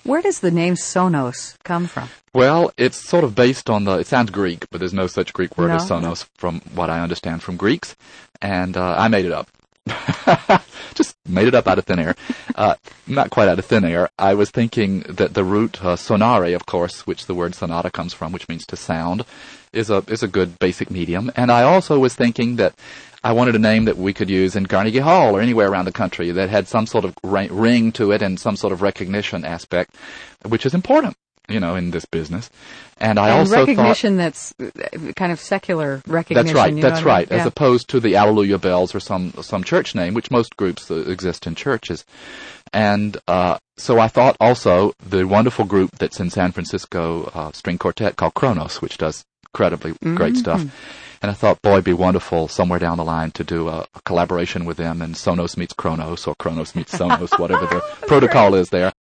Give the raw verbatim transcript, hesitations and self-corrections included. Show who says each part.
Speaker 1: Where does the name Sonos come from?
Speaker 2: Well, it's sort of based on the, it sounds Greek, but there's no such Greek word
Speaker 1: No.
Speaker 2: as Sonos from what I understand from Greeks. And uh, I made it up. Just made it up out of thin air. Uh, not quite out of thin air. I was thinking that the root uh, sonare, of course, which the word sonata comes from, which means to sound, is a is a good basic medium. And I also was thinking that I wanted a name that we could use in Carnegie Hall or anywhere around the country that had some sort of ra- ring to it and some sort of recognition aspect, which is important, you know, in this business. And I
Speaker 1: and
Speaker 2: also
Speaker 1: recognition
Speaker 2: thought,
Speaker 1: that's uh, kind of secular recognition.
Speaker 2: that's right,
Speaker 1: you know
Speaker 2: that's
Speaker 1: what I mean?
Speaker 2: right, as
Speaker 1: Yeah.
Speaker 2: opposed to the Alleluia Bells or some some church name, which most groups uh, exist in churches. And uh, so I thought also the wonderful group that's in San Francisco, uh, string quartet called Kronos, which does incredibly mm-hmm. great stuff. And I thought, boy, it'd be wonderful somewhere down the line to do a, a collaboration with them, and Sonos meets Kronos, or Kronos meets Sonos, whatever the protocol is there.